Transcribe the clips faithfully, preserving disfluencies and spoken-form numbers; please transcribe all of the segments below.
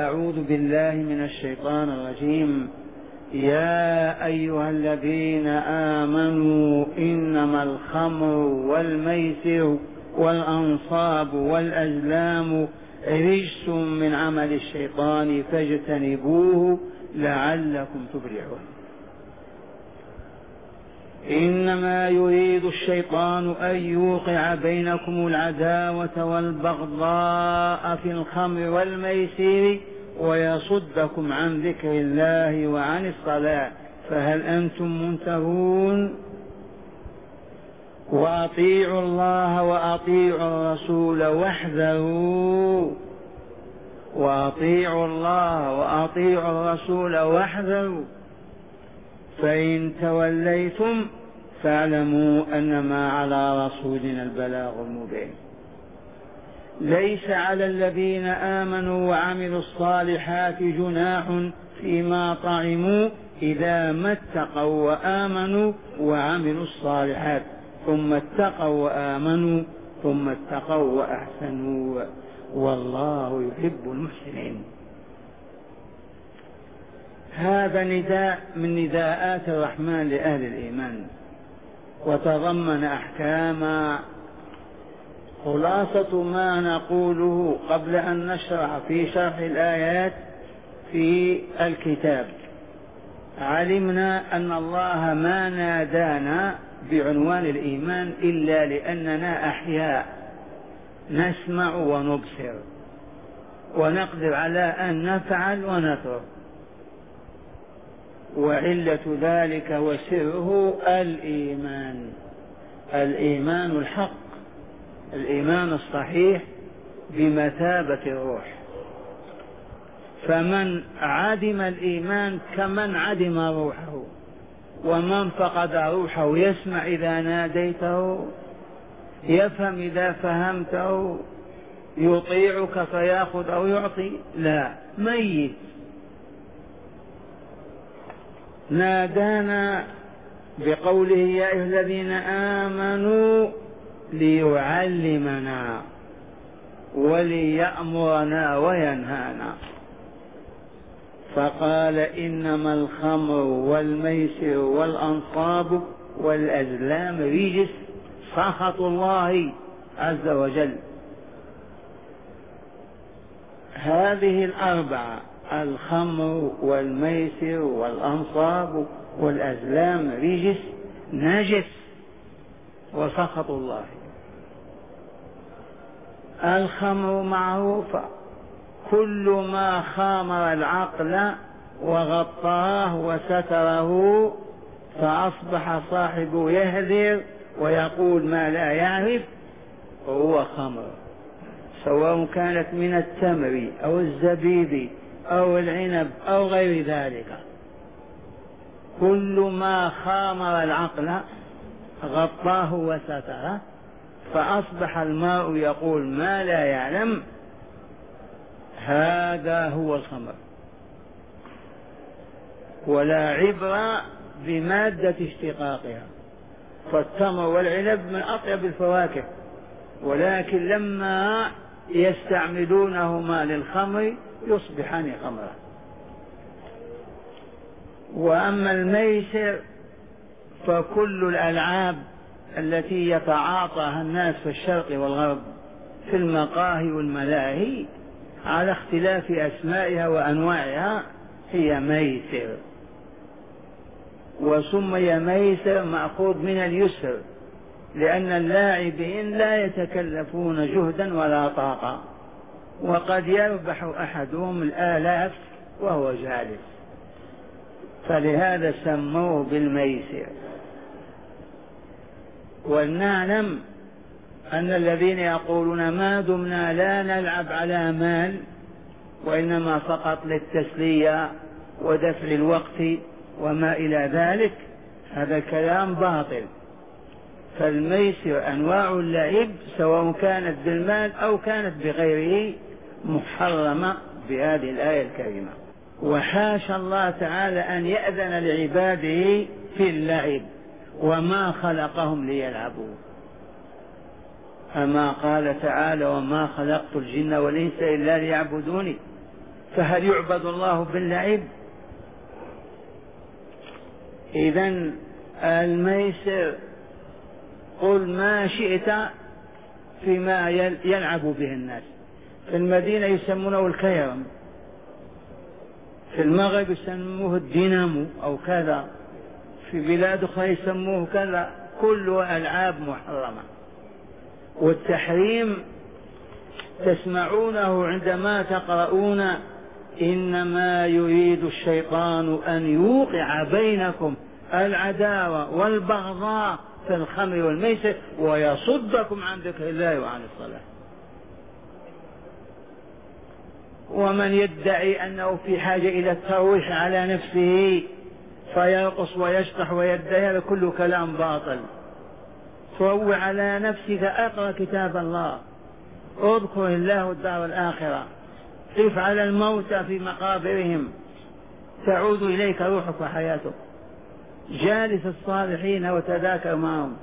أعوذ بالله من الشيطان الرجيم. يا أيها الذين آمنوا إنما الخمر والميسر والأنصاب والأزلام رجس من عمل الشيطان فاجتنبوه لعلكم تفلحون. إنما يريد الشيطان أن يوقع بينكم العداوة والبغضاء في الخمر والميسر ويصدكم عن ذكر الله وعن الصلاة فهل أنتم منتهون؟ وأطيعوا الله وأطيعوا الرسول واحذروا وأطيعوا الله وأطيعوا الرسول واحذروا فإن توليتم فاعلموا أنما على رسولنا البلاغ المبين. ليس على الذين آمنوا وعملوا الصالحات جناح فيما طعموا إذا ما اتقوا وآمنوا وعملوا الصالحات ثم اتقوا وآمنوا ثم اتقوا وأحسنوا والله يحب المحسنين. هذا نداء من نداءات الرحمن لأهل الإيمان وتضمن أحكاما. خلاصة ما نقوله قبل أن نشرع في شرح الآيات في الكتاب: علمنا أن الله ما نادانا بعنوان الإيمان إلا لأننا أحياء نسمع ونبصر ونقدر على أن نفعل ونترك، وعلة ذلك وسره الإيمان، الإيمان الحق، الإيمان الصحيح بمثابة الروح. فمن عدم الإيمان كمن عدم روحه، ومن فقد روحه يسمع إذا ناديته، يفهم إذا فهمته، يطيعك فيأخذ أو يعطي، لا، ميت. نادانا بقوله يا أيها الذين آمنوا ليعلمنا وليأمرنا وينهانا، فقال إنما الخمر والميسر والأنصاب والأزلام رجس سخط الله عز وجل. هذه الأربعة: الخمر والميسر والأنصاب والأزلام رجس نجس وسخط الله. الخمر معروفة، كل ما خامر العقل وغطاه وستره فأصبح صاحبه يهذر ويقول ما لا يعرف هو خمر، سواء كانت من التمر أو الزبيب أو العنب أو غير ذلك. كل ما خامر العقل غطاه وستره فأصبح الماء يقول ما لا يعلم هذا هو الخمر. ولا عبرة بمادة اشتقاقها، فالتمر والعنب من أطيب الفواكه، ولكن لما يستعملونهما للخمر يصبحان خمرا. وأما الميسر فكل الألعاب التي يتعاطاها الناس في الشرق والغرب في المقاهي والملاهي على اختلاف أسمائها وأنواعها هي ميسر، وسمي ميسر مأخوذ من اليسر، لأن اللاعبين لا يتكلفون جهدا ولا طاقة، وقد يربح أحدهم الآلاف وهو جالس، فلهذا سموه بالميسر. ولنعلم أن الذين يقولون ما دمنا لا نلعب على مال وإنما فقط للتسلية ودفع الوقت وما إلى ذلك، هذا كلام باطل. فالميسر أنواع اللعب سواء كانت بالمال أو كانت بغيره محرمة بهذه الآية الكريمة. وحاشا الله تعالى أن يأذن لعباده في اللعب، وما خلقهم ليلعبوا. أما قال تعالى وما خلقت الجن والإنس إلا ليعبدوني، فهل يعبد الله باللعب؟ إذن الميسر قل ما شئت فيما يلعب به الناس. في المدينة يسمونه الكيرم، في المغرب يسموه الدينامو أو كذا، في بلاد أخرى يسموه كذا، كله ألعاب محرمة. والتحريم تسمعونه عندما تقرؤون إنما يريد الشيطان أن يوقع بينكم العداوة والبغضاء في الخمر والميسر ويصدكم عن ذكر الله وعن الصلاة. ومن يدعي أنه في حاجة إلى الترويح على نفسه فيرقص ويشطح ويدعي، هذا كله كلام باطل. تروع على نفسك، اقرأ كتاب الله، اذكر الله والدار الآخرة، قف على الموتى في مقابرهم تعود إليك روحك وحياتك، جالس الصالحين وتذاكر معهم.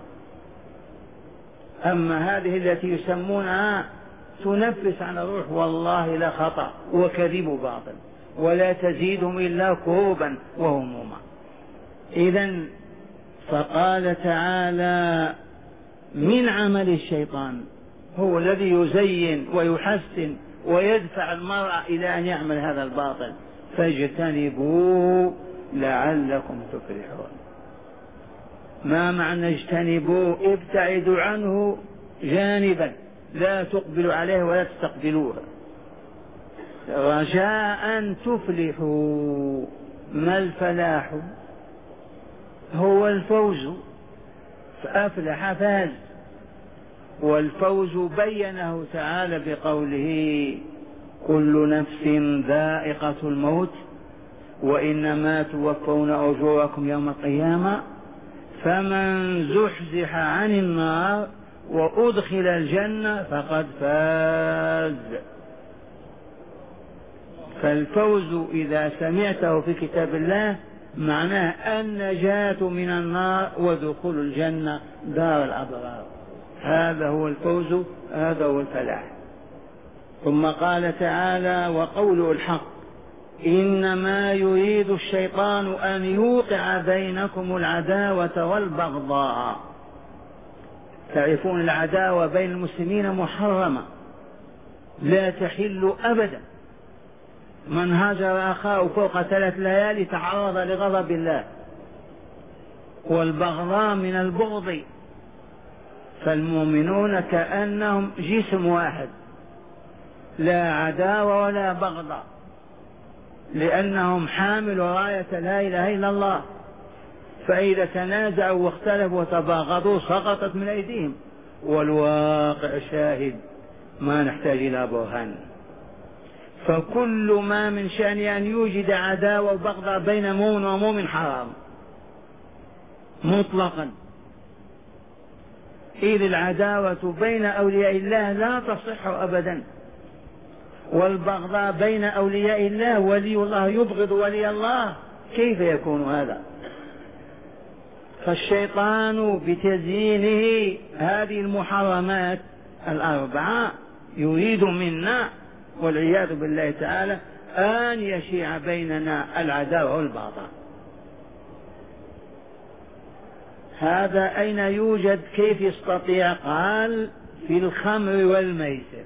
أما هذه التي يسمونها تنفس عن الروح والله لا خطأ وكذب باطل، ولا تزيدهم إلا كروبا وهموما. إذن فقال تعالى من عمل الشيطان، هو الذي يزين ويحسن ويدفع المرء إلى أن يعمل هذا الباطل، فاجتنبوه لعلكم تفلحون. ما معنى اجتنبوه؟ ابتعدوا عنه جانبا، لا تقبلوا عليه ولا تستقبلوه، رجاء تفلحوا. ما الفلاح؟ هو الفوز، فأفلح فاز. والفوز بينه تعالى بقوله كل نفس ذائقة الموت وإنما توفون أجوركم يوم القيامة فمن زحزح عن النار وأدخل الجنة فقد فاز. فالفوز إذا سمعته في كتاب الله معناه النجاة من النار ودخول الجنة دار الأبرار، هذا هو الفوز، هذا هو الفلاح. ثم قال تعالى وقوله الحق إنما يريد الشيطان أن يوقع بينكم العداوة والبغضاء. تعرفون العداوة بين المسلمين محرمة لا تحل أبدا، من هاجر أخاه فوق ثلاث ليالي تعرض لغضب الله. والبغضاء من البغض، فالمؤمنون كأنهم جسم واحد، لا عداوة ولا بغضاء، لأنهم حاملوا راية لا إله إلا الله، فإذا تنازعوا واختلفوا وتباغضوا سقطت من أيديهم، والواقع شاهد ما نحتاج إلى برهان. فكل ما من شأن أن يوجد عداوة وبغضاء بين مؤمن ومؤمن حرام مطلقا، إذ العداوة بين أولياء الله لا تصح أبدا، والبغضاء بين أولياء الله، ولي الله يبغض ولي الله، كيف يكون هذا؟ فالشيطان بتزيينه هذه المحرمات الأربعة يريد منا والعياذ بالله تعالى أن يشيع بيننا العداوة والبغضاء. هذا أين يوجد؟ كيف يستطيع؟ قال في الخمر والميسر.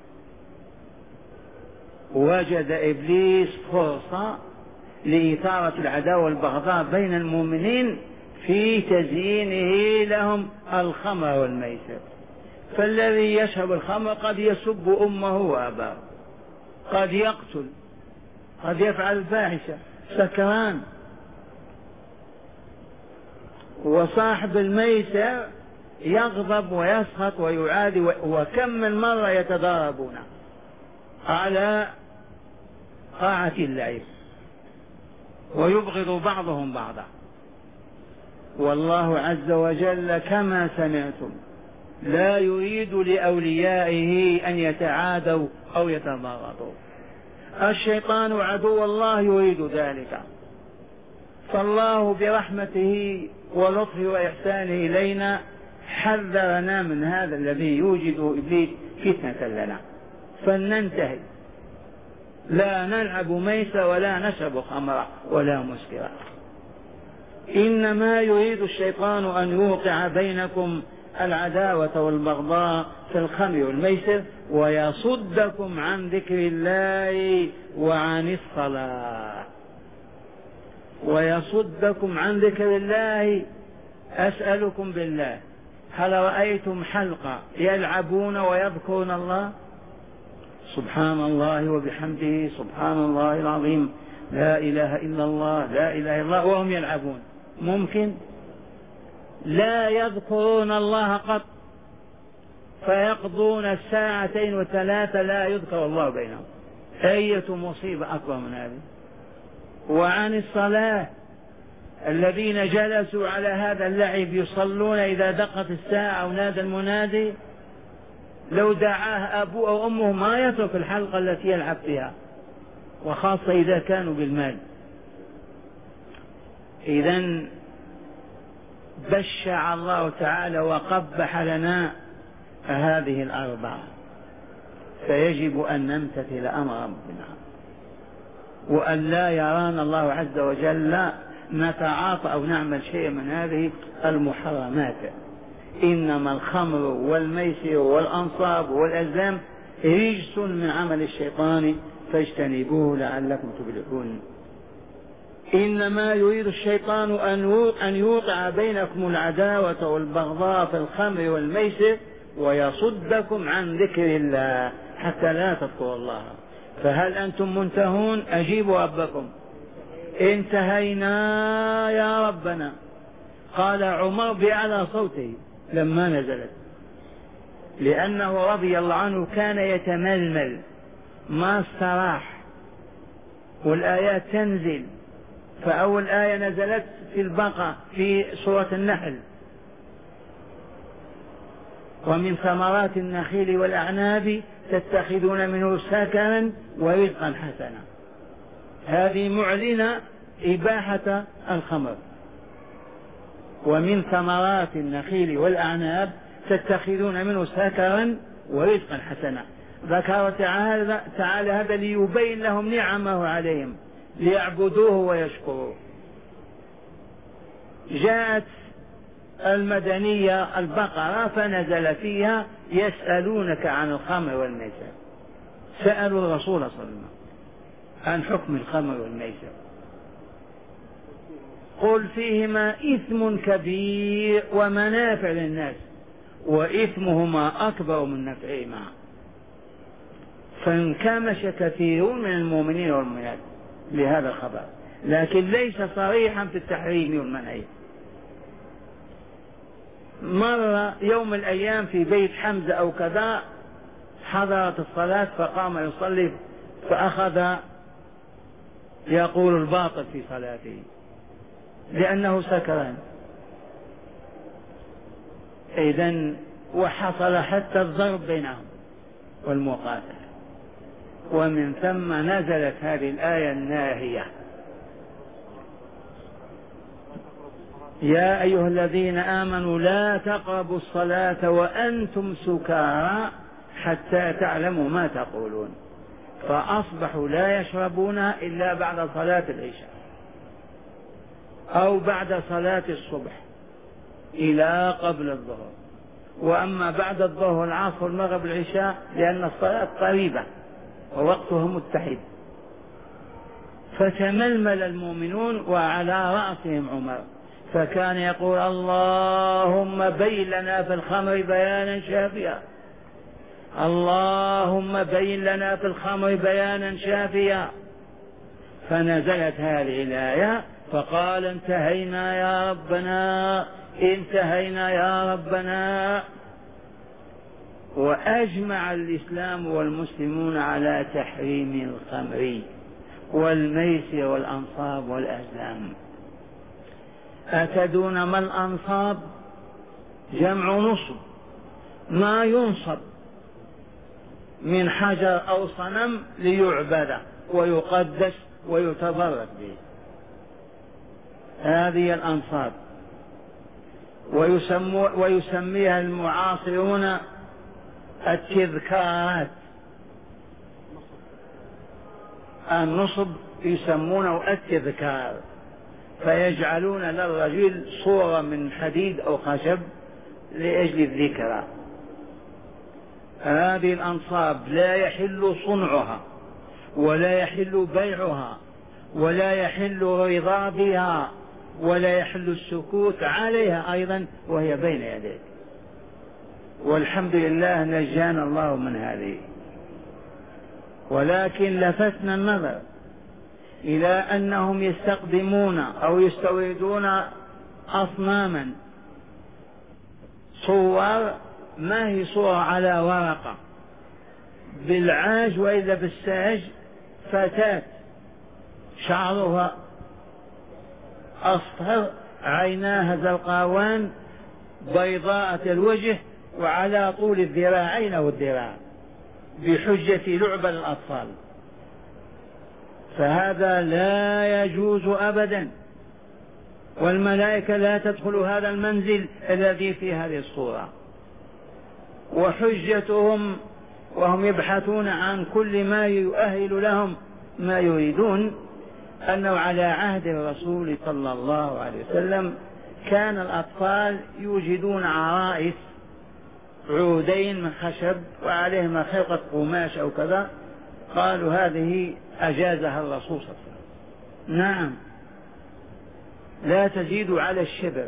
وجد إبليس فرصة لإثارة العداوة والبغضاء بين المؤمنين في تزيينه لهم الخمر والميسر. فالذي يشرب الخمر قد يسب أمه وأباه، قد يقتل، قد يفعل الفاحشة، سكران. وصاحب الميسر يغضب ويسخط ويعادي، وكم من مرة يتضاربون على طاعة اللعب ويبغض بعضهم بعضا. والله عز وجل كما سمعتم لا يريد لأوليائه أن يتعادوا أو يتباغضوا. الشيطان عدو الله يريد ذلك، فالله برحمته ولطفه وإحسانه إلينا حذرنا من هذا الذي يوجد إبليس فتنة لنا، فلننتهي لا نلعب ميسة ولا نشرب خمرا ولا مسكرا. إنما يريد الشيطان أن يوقع بينكم العداوة والبغضاء في الخمر والميسر ويصدكم عن ذكر الله وعن الصلاة. ويصدكم عن ذكر الله. أسألكم بالله، هل رأيتم حلقة يلعبون ويذكرون الله؟ سبحان الله وبحمده سبحان الله العظيم لا إله إلا الله لا إله إلا الله وهم يلعبون؟ ممكن؟ لا يذكرون الله قط، فيقضون الساعتين وثلاثة لا يذكر الله بينهم. أية مصيبة أكبر من هذه. وعن الصلاة، الذين جلسوا على هذا اللعب يصلون إذا دقت الساعة ونادى المنادي لو دعاه أبوه أو أمه ما يترك الحلقة التي يلعب فيها، وخاصة إذا كانوا بالمال. إذن بشع الله تعالى وقبح لنا هذه الأربعة، فيجب أن نمتثل أمر ربنا وأن لا يرانا الله عز وجل نتعاطى أو نعمل شيء من هذه المحرمات. إنما الخمر والميسر والأنصاب والأزلام رجس من عمل الشيطان فاجتنبوه لعلكم تفلحون. إنما يريد الشيطان أن يوقع بينكم العداوة والبغضاء في الخمر والميسر ويصدكم عن ذكر الله حتى لا تذكروا الله. فهل أنتم منتهون؟ أجيبوا ربكم. انتهينا يا ربنا. قال عمر بأعلى صوته لما نزلت، لأنه رضي الله عنه كان يتململ ما استراح والآيات تنزل. فأول آية نزلت في البقرة في سورة النحل: ومن ثمرات النخيل والأعناب تتخذون منه سكرا ورزقا حسنا. هذه معلنة إباحة الخمر. ومن ثمرات النخيل والأعناب تتخذون منه سكرا ورزقا حسنا. ذكر تعالى, تعالى هذا ليبين لهم نعمه عليهم ليعبدوه ويشكروه. جاءت المدنية البقرة فنزل فيها: يسألونك عن الخمر والميسر. سألوا الرسول صلى الله عليه وسلم عن حكم الخمر والميسر. قل فيهما إثم كبير ومنافع للناس وإثمهما أكبر من نفعهما، فانكمش كثير من المؤمنين والمؤمنات لهذا الخبر، لكن ليس صريحا في التحريم والمنع. مر يوم من الأيام في بيت حمزة أو كذا، حضرت الصلاة فقام يصلي فأخذ يقول الباطل في صلاته لأنه سكران. إذن وحصل حتى الضرب بينهم والمقاتلة. ومن ثم نزلت هذه الآية الناهية: يا أيها الذين آمنوا لا تقربوا الصلاة وأنتم سكارى حتى تعلموا ما تقولون. فأصبحوا لا يشربونها إلا بعد صلاة العشاء أو بعد صلاة الصبح إلى قبل الظهر. وأما بعد الظهر والعصر والمغرب والعشاء لأن الصلاة قريبة ووقتها متحد. فتململ المؤمنون وعلى رأسهم عمر، فكان يقول: اللهم بين لنا في الخمر بيانا شافيا، اللهم بين لنا في الخمر بيانا شافيا. فنزلت هذه الآية فقال: انتهينا يا ربنا انتهينا يا ربنا. وأجمع الإسلام والمسلمون على تحريم الخمر والميسر والأنصاب والأزلام. أتدون ما الأنصاب؟ جمع نصب، ما ينصب من حجر أو صنم ليعبد ويقدس ويتبرك به، هذه الأنصاب. ويسميها المعاصرون التذكارات. النصب يسمونه التذكار، فيجعلون للرجل صورة من حديد أو خشب لأجل الذكرى. هذه الأنصاب لا يحل صنعها ولا يحل بيعها ولا يحل رضا بها ولا يحل السكوت عليها أيضا وهي بين يديك، والحمد لله نجانا الله من هذه. ولكن لفتنا النظر إلى أنهم يستقدمون أو يستوردون أصناما صور ما هي صورة على ورقة بالعاج وإلا بالساج، فتاة شعرها أصفر، عيناها زرقاوان، بيضاء الوجه، وعلى طول الذراعين والذراع، بحجة لعبة الأطفال. فهذا لا يجوز أبدا، والملائكة لا تدخل هذا المنزل الذي في هذه الصورة. وحجتهم وهم يبحثون عن كل ما يؤهل لهم ما يريدون أنه على عهد الرسول صلى الله عليه وسلم كان الأطفال يوجدون عرائس عودين من خشب وعليهما خيطة قماش أو كذا، قالوا هذه أجازها الرسول صلى الله عليه وسلم. نعم، لا تزيد على الشبر.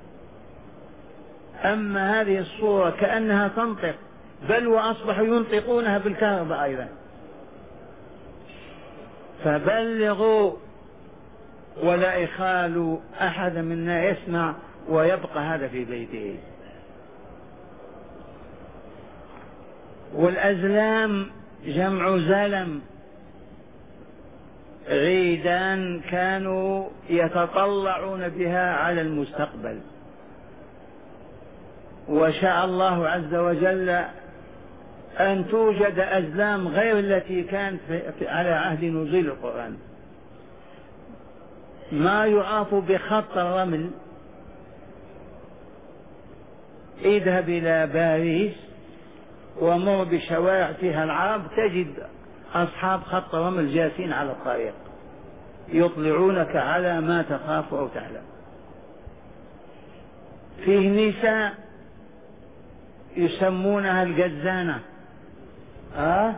أما هذه الصورة كأنها تنطق، بل وأصبحوا ينطقونها بالكهرباء أيضا. فبلغوا ولا يخالوا أحد منا يسمع ويبقى هذا في بيته. والأزلام جمع زلم، عيدان كانوا يتطلعون بها على المستقبل، وشاء الله عز وجل أن توجد أزلام غير التي كانت على عهد نزول القرآن. ما يعاف بخط الرمل، اذهب إلى باريس ومر بشوارع فيها العرب تجد أصحاب خط رمل جالسين على الطريق يطلعونك على ما تخاف أو تعلم. فيه نساء يسمونها الجزانة، آه؟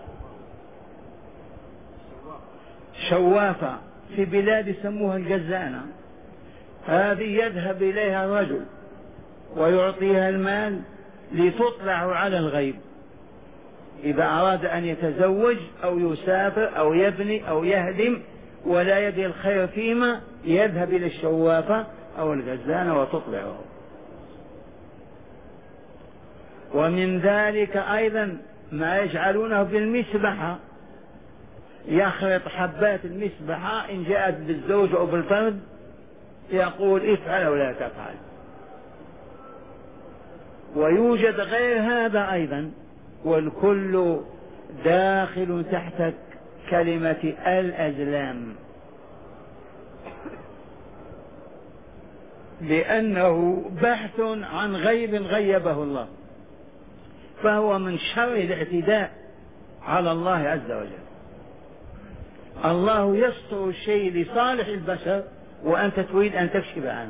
شوافة، في بلاد يسموها الجزانة. هذه يذهب إليها الرجل ويعطيها المال لتطلع على الغيب، إذا أراد أن يتزوج أو يسافر أو يبني أو يهدم ولا يدري الخير فيما، يذهب إلى الشوافة أو الجزانة وتطلعه. ومن ذلك أيضا ما يجعلونه بالمسبحة، يخلط حبات المسبحة إن جاءت بالزوج أو بالفرد يقول افعل أو لا تفعل. ويوجد غير هذا أيضا، والكل داخل تحت كلمة الأزلام، لأنه بحث عن غيب غيبه الله، فهو من شر الاعتداء على الله عز وجل. الله يستر الشيء لصالح البشر وأنت تريد أن تكشف عنه.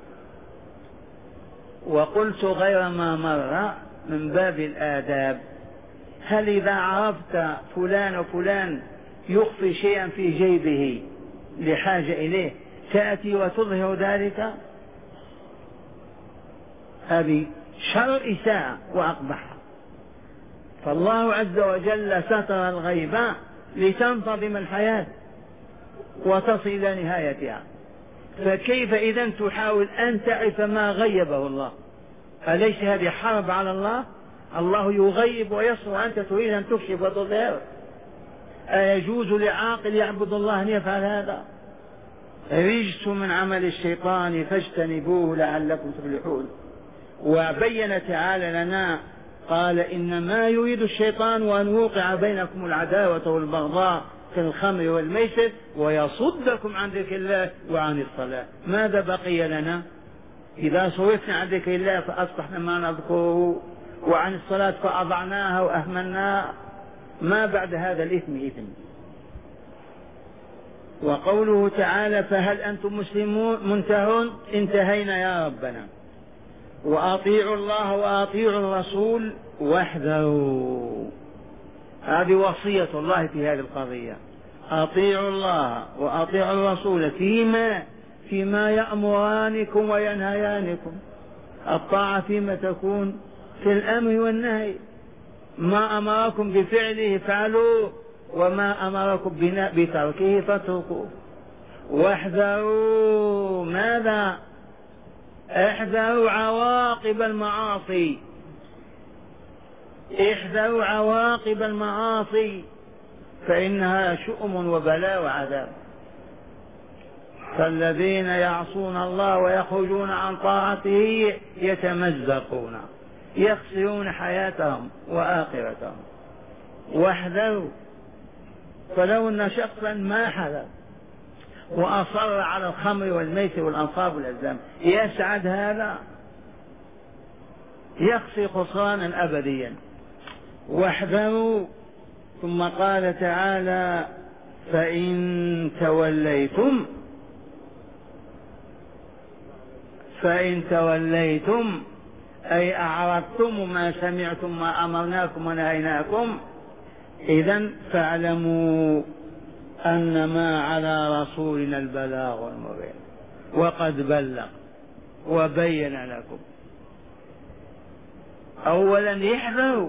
وقلت غير ما مر من باب الآداب، هل إذا عرفت فلان وفلان يخفي شيئا في جيبه لحاجة إليه تأتي وتظهر ذلك؟ هذه شر إساءة وأقبحها. فالله عز وجل ستر الغيب لتنتظم الحياة وتصل إلى نهايتها، فكيف إذا تحاول أن تعرف ما غيبه الله؟ أليس هذه حرب على الله؟ الله يغيب ويصر وأنت تريد أن تكشف وتظهر. أيجوز لعاقل يعبد الله أن يفعل هذا؟ رجس من عمل الشيطان فاجتنبوه لعلكم تفلحون. وبين تعالى لنا قال إنما يريد الشيطان أن يوقع بينكم العداوة والبغضاء في الخمر والميسر ويصدكم عن ذكر الله وعن الصلاة. ماذا بقي لنا؟ إذا صرفنا عن ذكر الله فأصبحنا ما نذكره، وعن الصلاة فأضعناها وأهملناها، ما بعد هذا الإثم إثم. وقوله تعالى فهل أنتم مسلمون منتهون انتهينا يا ربنا. وأطيعوا الله وأطيعوا الرسول واحذروا، هذه وصية الله في هذه القضية. أطيعوا الله وأطيعوا الرسول فيما فيما يأمرانكم وينهيانكم. الطاعة فيما تكون في الأمر والنهي، ما أمركم بفعله فعلوا وما أمركم بتركه فاتركوه. واحذروا ماذا؟ احذروا عواقب المعاصي، احذروا عواقب المعاصي فإنها شؤم وبلاء وعذاب. فالذين يعصون الله ويخرجون عن طاعته يتمزقون، يخسرون حياتهم وآخرتهم. واحذروا. فلو أن شخصا ما حذر وأصر على الخمر والميسر والأنصاب والأزلام يسعد هذا؟ يخسر خسرانا أبديا. واحذروا. ثم قال تعالى فإن توليتم فإن توليتم أي أعرضتم ما سمعتم ما أمرناكم ونهيناكم إذن فاعلموا أنما على رسولنا البلاغ المبين وقد بلغ وبين لكم. أولا يحذروا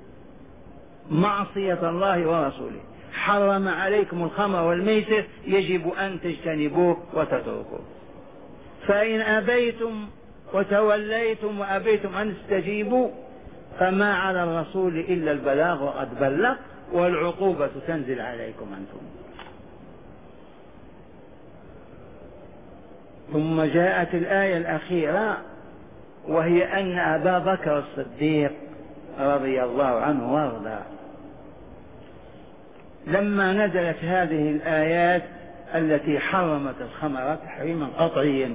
معصية الله ورسوله، حرم عليكم الخمر والميسر يجب أن تجتنبوه وتتركوه. فإن أبيتم وتوليتم وأبيتم أن تستجيبوا فما على الرسول إلا البلاغ وقد بلغ، والعقوبة تنزل عليكم أنتم. ثم جاءت الآية الأخيرة وهي أن أبا بكر الصديق رضي الله عنه وارضاه لما نزلت هذه الآيات التي حرمت الخمر تحريما قطعيا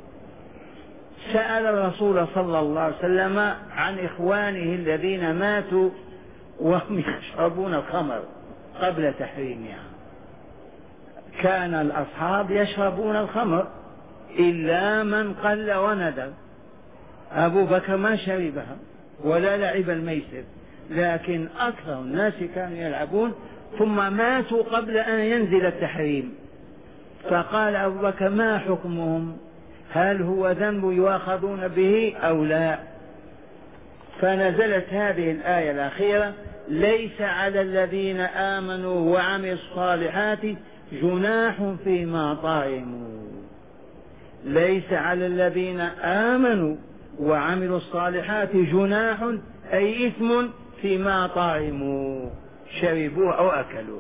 سأل الرسول صلى الله عليه وسلم عن إخوانه الذين ماتوا وهم يشربون الخمر قبل تحريمها. كان الأصحاب يشربون الخمر إلا من قل وندر. أبو بكر ما شربها ولا لعب الميسر، لكن أكثر الناس كانوا يلعبون ثم ماتوا قبل أن ينزل التحريم. فقال أبو بكر ما حكمهم؟ هل هو ذنب يؤاخذون به أو لا؟ فنزلت هذه الآية الأخيرة ليس على الذين آمنوا وعملوا الصالحات جناح فيما طعموا. ليس على الذين آمنوا وعملوا الصالحات جناح أي إثم فيما طعموا، شربوه أو أكلوه،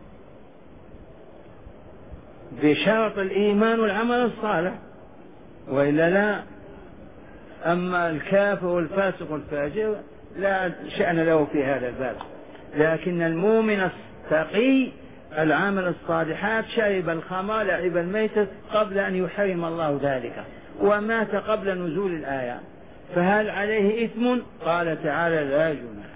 بشرط الإيمان والعمل الصالح، وإلا لا. أما الكافر والفاسق والفاجر لا شأن له في هذا الباب، لكن المؤمن التقي العمل الصالحات شرب الخمر لعب الميتة قبل أن يحرم الله ذلك ومات قبل نزول الآية، فهل عليه إثم؟ قال تعالى لا جناح.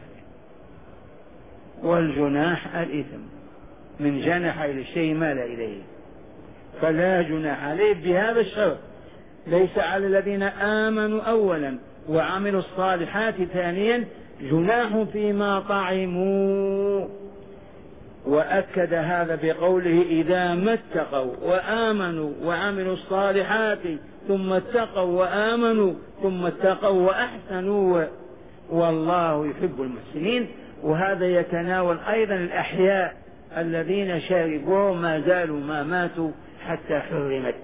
والجناح الإثم من جنح إلى الشيء مال إليه، فلا جناح عليه بهذا الشرط. ليس على الذين آمنوا أولا وعملوا الصالحات ثانيا جناح فيما طعموا. وأكد هذا بقوله إذا ما اتقوا وآمنوا وعملوا الصالحات ثم اتقوا وآمنوا ثم اتقوا وأحسنوا والله يحب المحسنين. وهذا يتناول أيضا الأحياء الذين شربوا ما زالوا ما ماتوا حتى حرمت.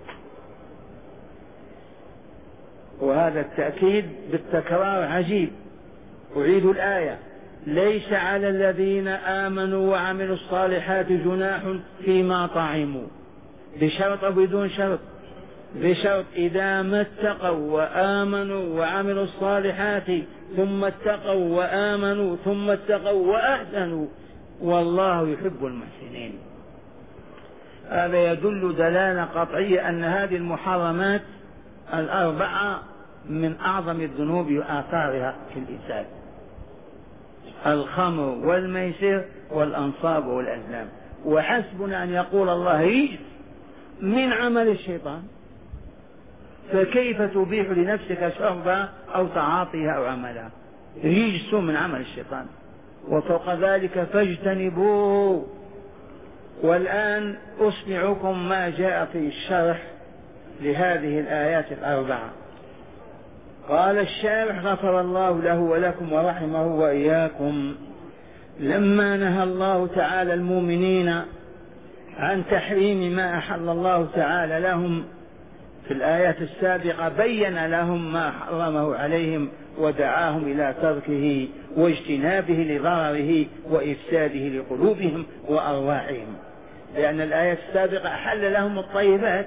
وهذا التأكيد بالتكرار عجيب. أعيد الآية ليس على الذين آمنوا وعملوا الصالحات جناح فيما طعموا، بشرط أو بدون شرط؟ بشرط إذا ما اتقوا وآمنوا وعملوا الصالحات ثم اتقوا وآمنوا ثم اتقوا وأحسنوا والله يحب المحسنين. هذا يدل دلالة قطعية أن هذه المحرمات الأربعة من أعظم الذنوب وآثارها في الإنسان: الخمر والميسر والأنصاب والأزلام. وحسبنا أن يقول الله رجس من عمل الشيطان، فكيف تبيح لنفسك شربا أو تعاطيها أو عملها؟ رجس من عمل الشيطان. وفوق ذلك فاجتنبوه. والآن أسمعكم ما جاء في الشرح لهذه الآيات الأربعة. قال الشارح غفر الله له ولكم ورحمه وإياكم: لما نهى الله تعالى المؤمنين عن تحريم ما أحل الله تعالى لهم في الآيات السابقة بين لهم ما حرمه عليهم ودعاهم إلى تركه واجتنابه لضرره وإفساده لقلوبهم وأرواحهم، لأن الآيات السابقة أحل لهم الطيبات.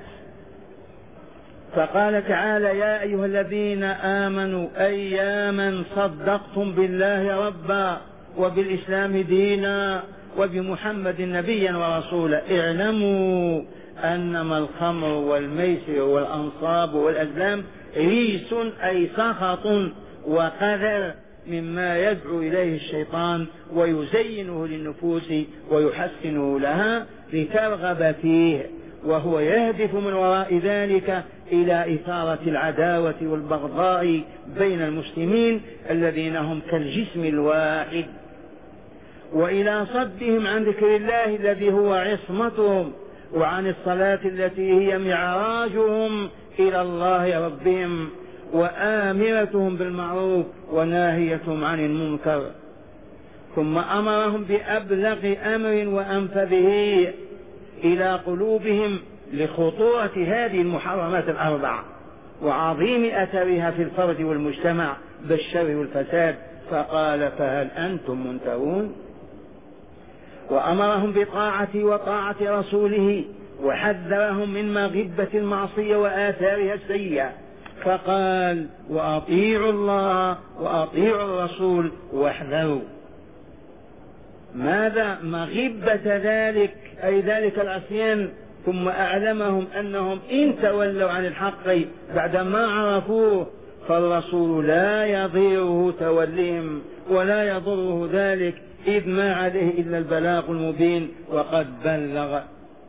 فقال تعالى: يا أيها الذين آمنوا أياما صدقتم بالله ربا وبالإسلام دينا وبمحمد نبيا ورسولا اعلموا أنما الخمر والميسر والأنصاب والأزلام رجس أي سخط وقذر مما يدعو إليه الشيطان ويزينه للنفوس ويحسنه لها لترغب فيه، وهو يهدف من وراء ذلك إلى إثارة العداوة والبغضاء بين المسلمين الذين هم كالجسم الواحد، وإلى صدهم عن ذكر الله الذي هو عصمتهم، وعن الصلاة التي هي معراجهم إلى الله ربهم، وآمرتهم بالمعروف وناهيتهم عن المنكر. ثم أمرهم بأبلغ أمر وأنفذه إلى قلوبهم لخطورة هذه المحرمات الأربعة وعظيم أثرها في الفرد والمجتمع بالشر والفساد، فقال: فهل أنتم منتهون؟ وأمرهم بطاعة وطاعة رسوله وحذرهم من مغبة المعصية وآثارها السيئة، فقال: وأطيعوا الله وأطيعوا الرسول واحذروا. ماذا مغبة ذلك؟ أي ذلك العصيان. ثم أعلمهم أنهم إن تولوا عن الحق بعدما عرفوه فالرسول لا يضيره توليهم ولا يضره ذلك، إذ ما عليه إلا البلاغ المبين وقد بلغ.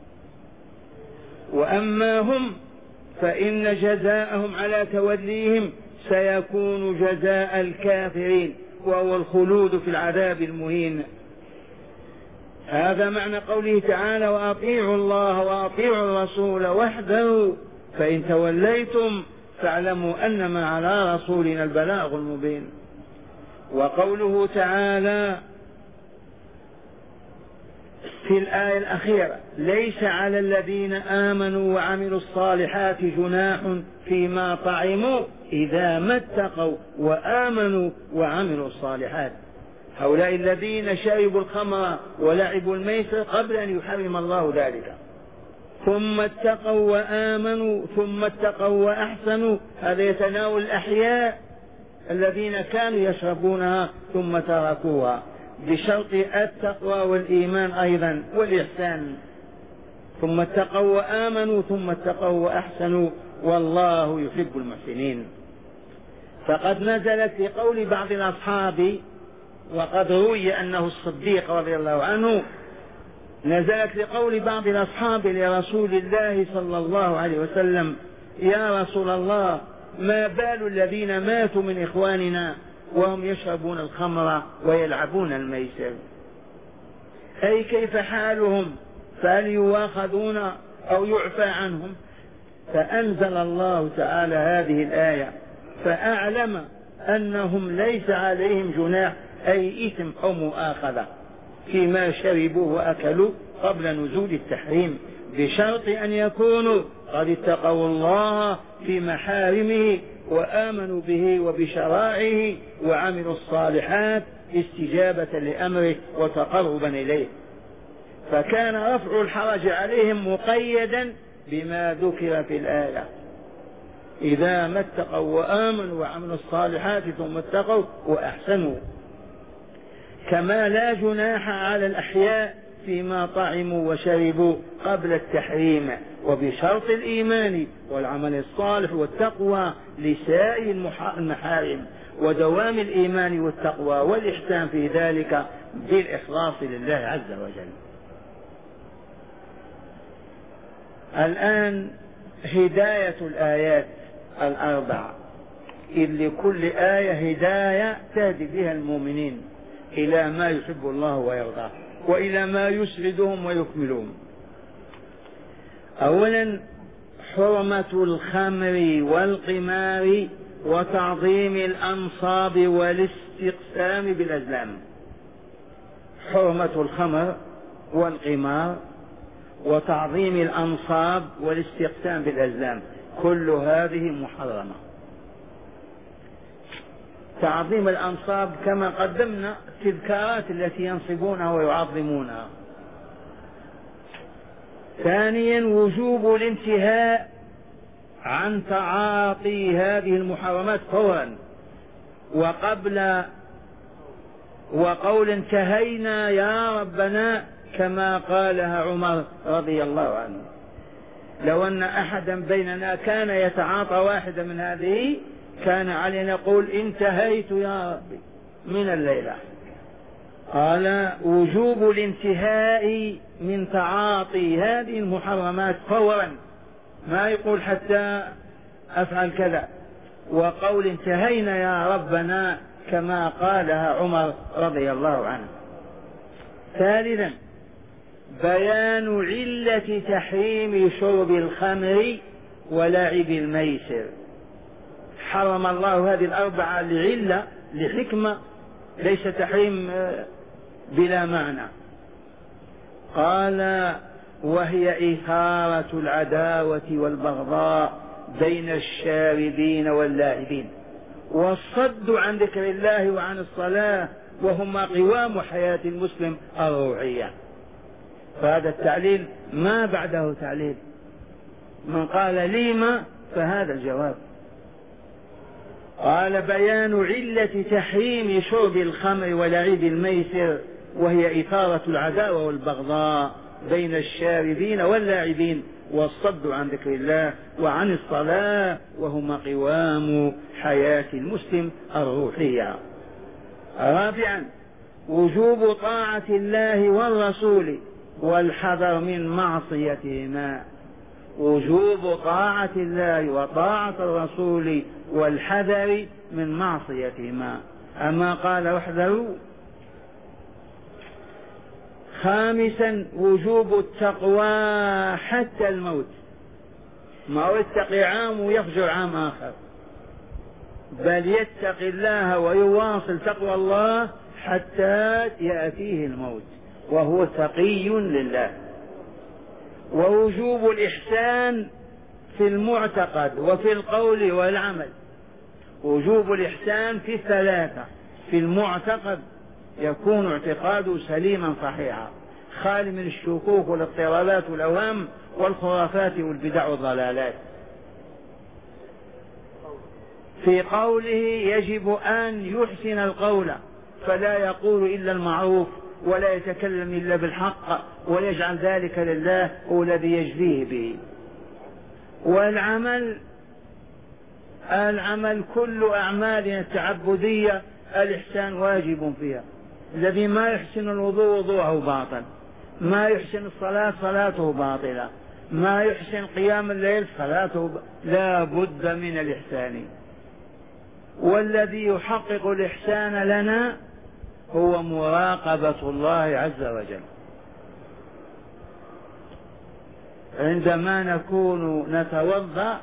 وأما هم فإن جزاءهم على توليهم سيكون جزاء الكافرين، وهو الخلود في العذاب المهين. هذا معنى قوله تعالى: وأطيعوا الله وأطيعوا الرسول واحذروا، فإن توليتم فاعلموا أنما على رسولنا البلاغ المبين. وقوله تعالى في الآية الأخيرة: ليس على الذين آمنوا وعملوا الصالحات جناح فيما طعموا إذا ما اتقوا وآمنوا وعملوا الصالحات. هؤلاء الذين شربوا الخمر ولعبوا الميسر قبل أن يحرم الله ذلك، ثم اتقوا وآمنوا ثم اتقوا وأحسنوا، هذا يتناول الأحياء الذين كانوا يشربونها ثم تركوها بشرط التقوى والإيمان أيضا والإحسان. ثم اتقوا وآمنوا ثم اتقوا وأحسنوا والله يحب المحسنين. فقد نزلت في قول بعض الأصحاب، وقد روي أنه الصديق رضي الله عنه، نزلت لقول بعض الأصحاب لرسول الله صلى الله عليه وسلم: يا رسول الله، ما بال الذين ماتوا من إخواننا وهم يشربون الخمر ويلعبون الميسر؟ أي كيف حالهم؟ فهل يواخذون أو يعفى عنهم؟ فأنزل الله تعالى هذه الآية فأعلم أنهم ليس عليهم جناح أي إثم أو مؤاخذة فيما شربوا وأكلوا قبل نزول التحريم، بشرط أن يكونوا قد اتقوا الله في محارمه وآمنوا به وبشرائعه وعملوا الصالحات استجابة لأمره وتقربا إليه. فكان رفع الحرج عليهم مقيدا بما ذكر في الآية: إذا ما اتقوا وآمنوا وعملوا الصالحات ثم اتقوا وأحسنوا. كما لا جناح على الأحياء فيما طعموا وشربوا قبل التحريم، وبشرط الإيمان والعمل الصالح والتقوى لسائر المحارم، ودوام الإيمان والتقوى والإحسان في ذلك بالإخلاص لله عز وجل. الآن هداية الآيات الأربع، إذ لكل آية هداية تهدي بها المؤمنين إلى ما يحب الله ويرضاه وإلى ما يسعدهم ويكملهم. أولا حرمة الخمر والقمار وتعظيم الأنصاب والاستقسام بالأزلام. حرمة الخمر والقمار وتعظيم الأنصاب والاستقسام بالأزلام، كل هذه محرمة. تعظيم الأنصاب كما قدمنا التذكارات التي ينصبونها ويعظمونها. ثانيا وجوب الانتهاء عن تعاطي هذه المحرمات فورا وقبل وقول انتهينا يا ربنا كما قالها عمر رضي الله عنه. لو أن أحدا بيننا كان يتعاطى واحدة من هذه كان علينا نقول انتهيت يا ربي من الليلة. قال وجوب الانتهاء من تعاطي هذه المحرمات فورا، ما يقول حتى أفعل كذا، وقول انتهينا يا ربنا كما قالها عمر رضي الله عنه. ثالثا بيان علة تحريم شرب الخمر ولعب الميسر. حرم الله هذه الأربعة لعلة لحكمة، ليس تحريم بلا معنى. قال وهي إثارة العداوة والبغضاء بين الشاربين واللاعبين والصد عن ذكر الله وعن الصلاة وهما قوام حياة المسلم الروحية. فهذا التعليل ما بعده تعليل، من قال لما فهذا الجواب. قال بيان علة تحريم شرب الخمر ولعب الميسر وهي إثارة العداوة والبغضاء بين الشاربين واللاعبين والصد عن ذكر الله وعن الصلاة وهما قوام حياة المسلم الروحية. رابعا وجوب طاعة الله والرسول والحذر من معصيتهما. وجوب طاعة الله وطاعة الرسول والحذر من معصيتهما. أما قال واحذروا. خامسا وجوب التقوى حتى الموت، ما هو يتقي عام ويفجر عام آخر، بل يتقي الله ويواصل تقوى الله حتى يأتيه الموت وهو تقي لله. ووجوب الإحسان في المعتقد وفي القول والعمل. وجوب الإحسان في الثلاثة: في المعتقد يكون اعتقاده سليما صحيحا خالي من الشكوك والاضطرابات والأوهام والخرافات والبدع والضلالات. في قوله يجب أن يحسن القول فلا يقول إلا المعروف ولا يتكلم إلا بالحق ويجعل ذلك لله هو الذي يجزيه به. والعمل العمل كل أعمالنا التعبدية الإحسان واجب فيها. الذي ما يحسن الوضوء وضوءه باطل، ما يحسن الصلاة صلاته باطلة، ما يحسن قيام الليل صلاته ب... لا بد من الإحسان. والذي يحقق الإحسان لنا هو مراقبة الله عز وجل. عندما نكون نتوضأ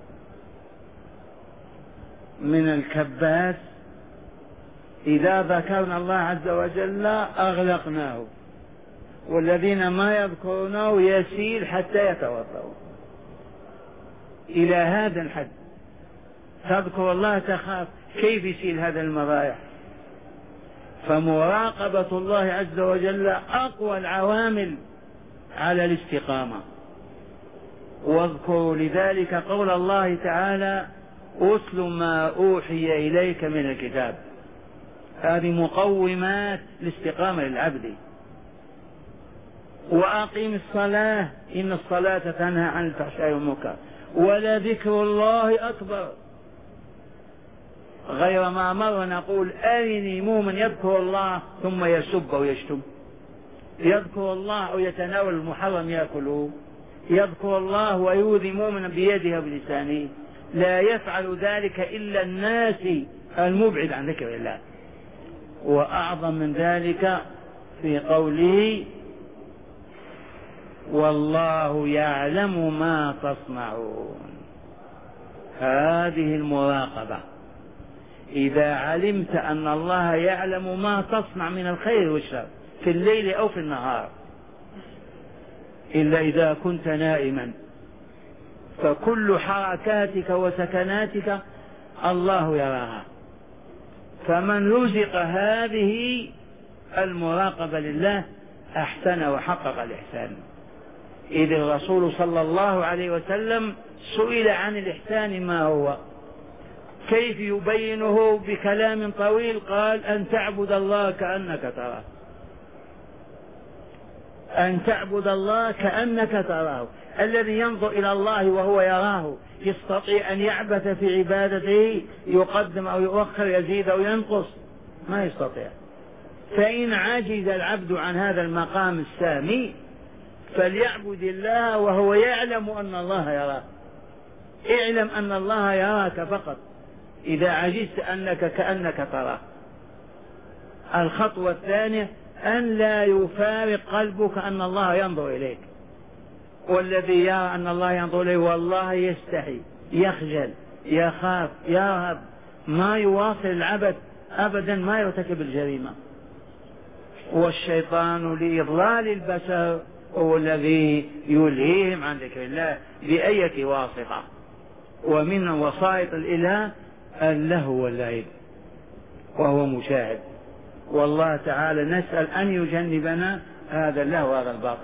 من الكباس إذا ذكرنا الله عز وجل أغلقناه، والذين ما يذكرونه يسيل حتى يتوضأوا إلى هذا الحد. تذكر الله تخاف، كيف يسيل هذا المرايح؟ فمراقبة الله عز وجل أقوى العوامل على الاستقامة. واذكروا لذلك قول الله تعالى أتل ما أوحي إليك من الكتاب. هذه مقومات الاستقامة للعبد. وأقم الصلاة إن الصلاة تنهى عن الفحشاء والمنكر ولذكر الله أكبر. غير ما مر نقول أرني مؤمن يذكر الله ثم يسب ويشتم، يذكر الله ويتناول المحرم يأكله، يذكر الله ويؤذي مؤمنا بيده وبلسانه؟ لا يفعل ذلك إلا الناس المبعد عن ذكر الله. وأعظم من ذلك في قوله والله يعلم ما تصنعون. هذه المراقبة، إذا علمت أن الله يعلم ما تصنع من الخير والشر في الليل أو في النهار، إلا إذا كنت نائما، فكل حركاتك وسكناتك الله يراها. فمن رزق هذه المراقبة لله أحسن وحقق الإحسان. إذ الرسول صلى الله عليه وسلم سئل عن الإحسان ما هو، كيف يبينه بكلام طويل؟ قال أن تعبد الله كأنك تراه، أن تعبد الله كأنك تراه. الذي ينظر إلى الله وهو يراه يستطيع أن يعبث في عبادته، يقدم أو يؤخر، يزيد أو ينقص؟ ما يستطيع. فإن عجز العبد عن هذا المقام السامي فليعبد الله وهو يعلم أن الله يراه. اعلم أن الله يراك فقط، إذا عجزت أنك كأنك تراه. الخطوة الثانية أن لا يفارق قلبك أن الله ينظر إليك. والذي يرى أن الله ينظر إليه والله يستحي، يخجل، يخاف، يرهب، ما يواصل العبث أبدا، ما يرتكب الجريمة. والشيطان لإضلال البشر هو الذي يلهيهم عن ذكر الله بأية واسطة، ومن وسائط الإله اللهو واللعب وهو مشاهد. والله تعالى نسأل أن يجنبنا هذا اللهو وهذا الباطل.